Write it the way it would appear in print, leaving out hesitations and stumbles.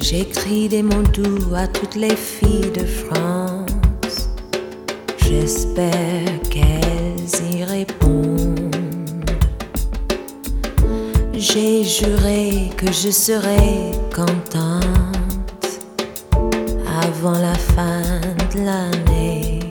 J'écris des mots doux à toutes les filles de France. J'espère qu'elles y répondent. J'ai juré que je serais contente avant la fin de l'année.